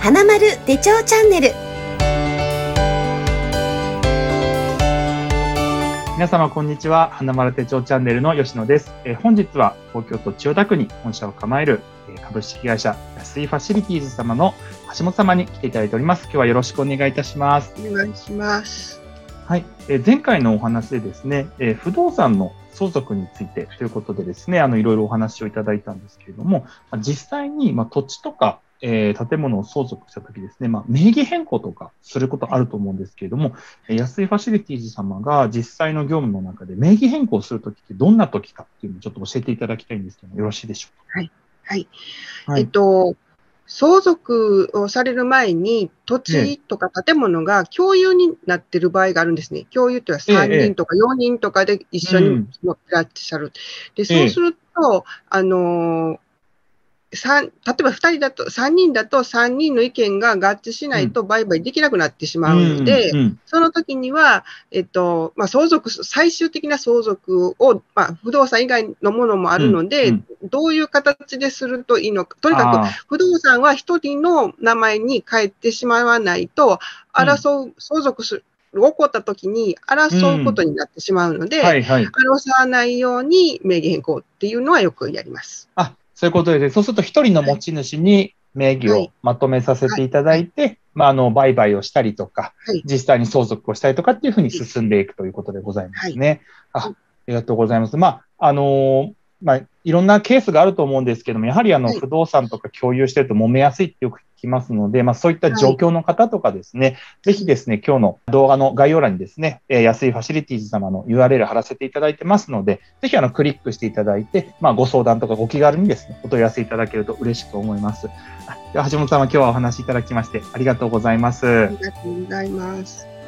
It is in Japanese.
花丸手帳チャンネル。 皆様こんにちは。花丸手帳チャンネルの吉野です。本日は東京都千代田区に本社を構える株式会社安井ファシリティーズ様の橋本様に来ていただいております。今日はよろしくお願いいたします。 お願いします。 はい。前回のお話でですね、不動産の相続についてということでですね、いろいろお話をいただいたんですけれども、実際に土地とか建物を相続したときですね、名義変更とかすることあると思うんですけれども、安井ファシリティーズ様が実際の業務の中で名義変更するときってどんなときかっていうのをちょっと教えていただきたいんですけども、よろしいでしょうか。 はい。はい。相続をされる前に土地とか建物が共有になっている場合があるんですね。共有というのは3人とか4人とかで一緒に持ってらっしゃる。で、そうすると、例えば2人だと、3人だと3人の意見が合致しないと売買できなくなってしまうので、その時には、最終的な相続を、不動産以外のものもあるので、どういう形でするといいのか。とにかく、不動産は1人の名前に変えてしまわないと、相続起こった時に争うことになってしまうので、争わないように名義変更っていうのはよくやります。 そういうことで、そうすると一人の持ち主に名義をまとめさせていただいて、売買をしたりとか、実際に相続をしたりとかっていうふうに進んでいくということでございますね。ありがとうございます。いろんなケースがあると思うんですけども、やはり不動産とか共有してると揉めやすいってよく聞きますので、そういった状況の方とかですね、ぜひですね、今日の動画の概要欄にですね、安井ファシリティーズ様の URL 貼らせていただいてますので、ぜひクリックしていただいて、ご相談とかご気軽にですね、お問い合わせいただけると嬉しく思います。では橋本さんは今日はお話しいただきましてありがとうございます。 ありがとうございます。